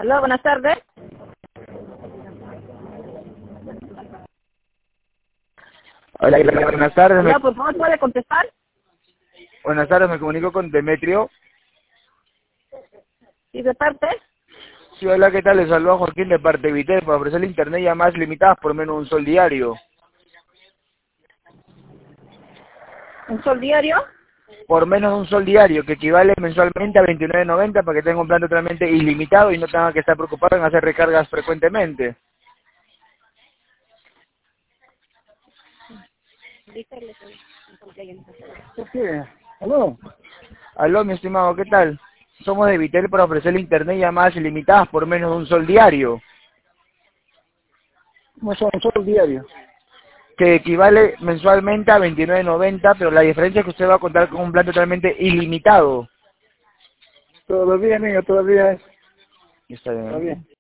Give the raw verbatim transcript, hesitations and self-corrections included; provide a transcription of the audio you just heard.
Aló, buenas tardes. Hola, buenas tardes. Me... Aló, por favor, ¿puede contestar? Buenas tardes, me comunico con Demetrio. ¿Y de parte? Sí, hola, ¿qué tal? Les saluda Joaquín de parte de Vitel para ofrecerle internet llamadas limitadas por menos de un sol diario. ¿Un sol diario? Por menos de un sol diario, que equivale mensualmente a veintinueve noventa para que tenga un plan totalmente ilimitado y no tenga que estar preocupado en hacer recargas frecuentemente. ¿Qué? ¿Aló? Aló, mi estimado, ¿qué tal? Somos de Vitel para ofrecerle internet llamadas ilimitadas por menos de un sol diario, No son solo diarios. que equivale mensualmente a veintinueve noventa, pero la diferencia es que usted va a contar con un plan totalmente ilimitado. Todavía, niño, todavía es. Está bien. Está bien.